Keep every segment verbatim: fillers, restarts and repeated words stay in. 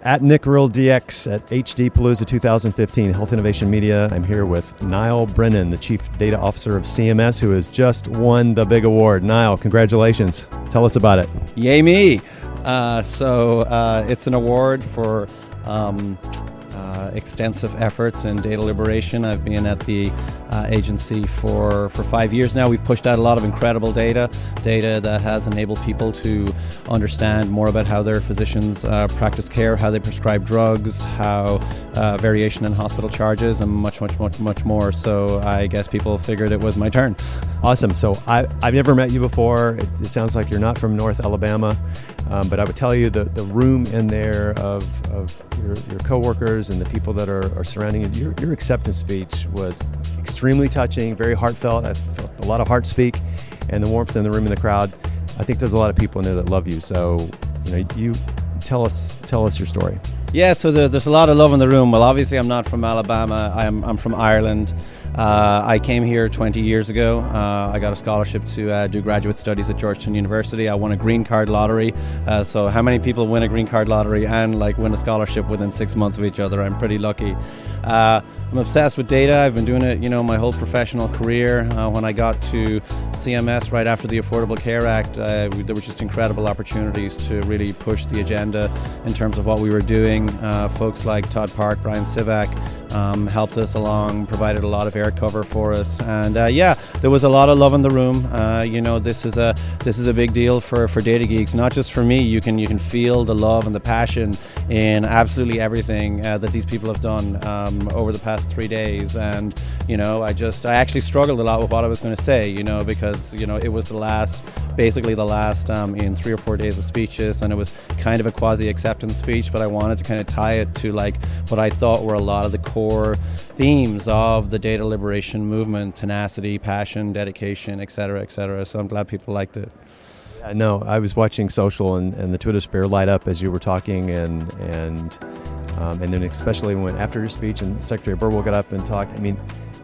At Nick Rill D X at H D Palooza two thousand fifteen, Health Innovation Media. I'm here with Niall Brennan, the Chief Data Officer of C M S, who has just won the big award. Niall, congratulations. Tell us about it. Yay me. Uh, so uh, it's an award for um, uh, extensive efforts in data liberation. I've been at the uh, agency for, for five years now. We've pushed out a lot of incredible data, data that has enabled people to understand more about how their physicians uh, practice care, how they prescribe drugs, how uh, variation in hospital charges, and much, much, much, much more. So I guess people figured it was my turn. Awesome. So I, I've never met you before. It, it sounds like you're not from North Alabama, um, but I would tell you the, the room in there of, of your, your coworkers and the people that are, are surrounding you, your, your acceptance speech was extremely touching, very heartfelt. I felt a lot of heart speak, and the warmth in the room and the crowd. I think there's a lot of people in there that love you. So, you know, you tell us tell us your story. Yeah, so the, there's a lot of love in the room. Well, obviously, I'm not from Alabama. I'm I'm from Ireland. Uh, I came here twenty years ago. Uh, I got a scholarship to uh, do graduate studies at Georgetown University. I won a green card lottery. Uh, so how many people win a green card lottery and like win a scholarship within six months of each other? I'm pretty lucky. Uh, I'm obsessed with data. I've been doing it, you know, my whole professional career. Uh, when I got to C M S right after the Affordable Care Act, uh, we, there were just incredible opportunities to really push the agenda in terms of what we were doing. Uh, folks like Todd Park, Brian Sivak, Um, helped us along, provided a lot of air cover for us, and uh, yeah, there was a lot of love in the room. Uh, you know, this is a this is a big deal for, for data geeks, not just for me. You can you can feel the love and the passion in absolutely everything uh, that these people have done um, over the past three days. And you know, I just I actually struggled a lot with what I was going to say, you know, because you know it was the last, basically the last um, in three or four days of speeches, and it was kind of a quasi acceptance speech, but I wanted to kind of tie it to like what I thought were a lot of the core Core themes of the data liberation movement: tenacity, passion, dedication, et cetera, et cetera. So I'm glad people liked it. Yeah, no, I was watching social and, and the Twitter sphere light up as you were talking, and and um, and then especially when after your speech and Secretary Burwell got up and talked. I mean,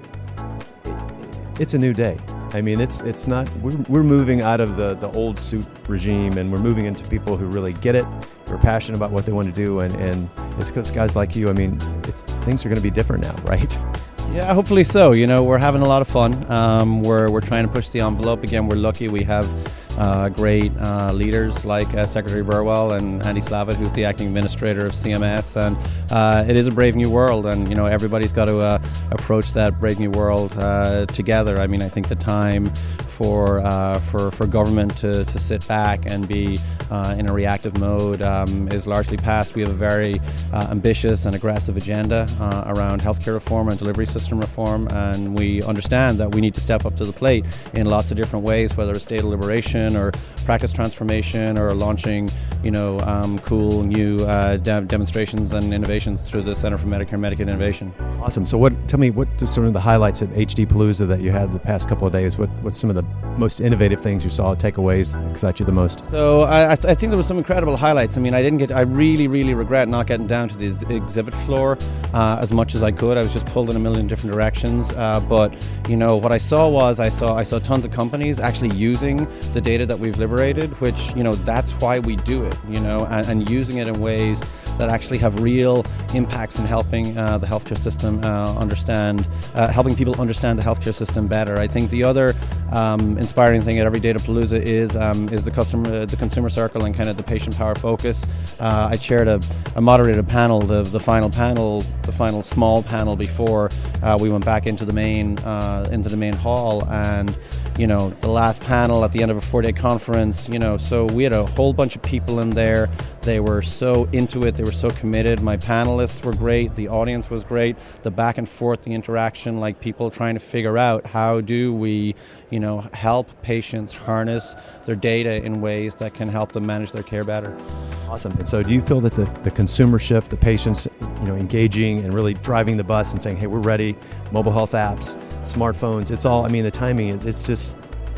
it, it's a new day. I mean, it's it's not. We're, we're moving out of the, the old suit regime, and we're moving into people who really get it, who are passionate about what they want to do, and, and it's because guys like you. I mean, it's, things are going to be different now, right? Yeah, hopefully so. You know, we're having a lot of fun. Um, we're we're trying to push the envelope. Again, we're lucky we have uh, great uh, leaders like uh, Secretary Burwell and Andy Slavitt, who's the acting administrator of C M S. And uh, it is a brave new world, and you know everybody's got to uh, approach that brave new world uh, together. I mean, I think the time for uh, for for government to, to sit back and be uh, in a reactive mode um, is largely past. We have a very uh, ambitious and aggressive agenda uh, around healthcare reform and delivery system reform, and we understand that we need to step up to the plate in lots of different ways, whether it's data liberation or practice transformation or launching, you know, um, cool new uh, de- demonstrations and innovations through the Center for Medicare and Medicaid Innovation. Awesome. So, what? Tell me, what are some of the highlights at H D Palooza that you had the past couple of days? What What's some of the most innovative things you saw, takeaways, excite you the most? So I, I, th- I think there was some incredible highlights. I mean, I didn't get. I really, really regret not getting down to the ex- exhibit floor uh, as much as I could. I was just pulled in a million different directions. Uh, but you know, what I saw was I saw I saw tons of companies actually using the data that we've liberated, which you know that's why we do it. You know, and, and using it in ways that actually have real impacts in helping uh, the healthcare system uh, understand, uh, helping people understand the healthcare system better. I think the other um, inspiring thing at every Data Palooza is um, is the customer, the consumer circle, and kind of the patient power focus. Uh, I chaired a, a moderated panel, the the final panel, the final small panel before uh, we went back into the main uh, into the main hall, and you know the last panel at the end of a four-day conference. You know, so we had a whole bunch of people in there. They were so into it. They were so committed. My panelists were great. The audience was great. The back and forth, the interaction, like people trying to figure out how do we, you know, help patients harness their data in ways that can help them manage their care better. Awesome. And so do you feel that the, the consumer shift, the patients, you know, engaging and really driving the bus and saying, hey, we're ready, mobile health apps, smartphones, it's all, I mean, the timing, it's just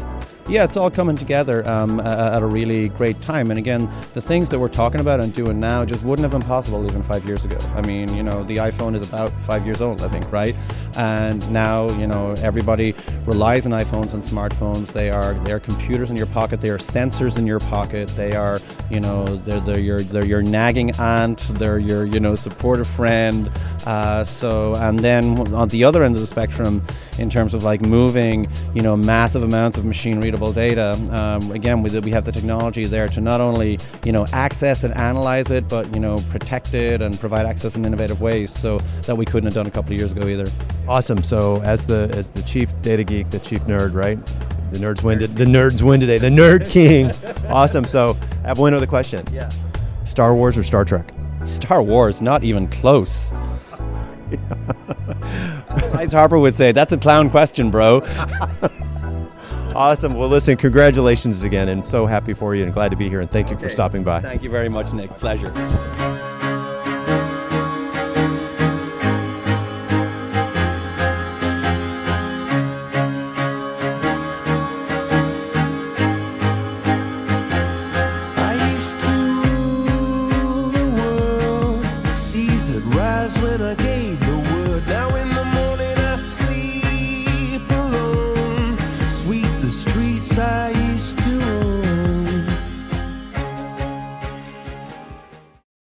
yeah, it's all coming together um, uh, at a really great time. And again, the things that we're talking about and doing now just wouldn't have been possible even five years ago. I mean, you know, the iPhone is about five years old, I think, right? And now, you know, everybody relies on iPhones and smartphones. They are they're computers in your pocket. They are sensors in your pocket. They are, you know, they're, they're your they're your nagging aunt. They're your, you know, supportive friend. Uh, so, and then on the other end of the spectrum, in terms of like moving, you know, massive amounts of machine readable data, um, again, we, we have the technology there to not only, you know, access and analyze it, but, you know, protect it and provide access in innovative ways, so that we couldn't have done a couple of years ago either. Awesome. So as the as the chief data geek, the chief nerd, right? The nerds win. The nerds win today. The nerd king. Awesome. So I have one other question. Yeah. Star Wars or Star Trek? Star Wars, not even close. Bryce Harper would say, that's a clown question, bro. Awesome. Well, listen, congratulations again, and so happy for you and glad to be here, and thank you okay. for stopping by. Thank you very much, Nick. Pleasure.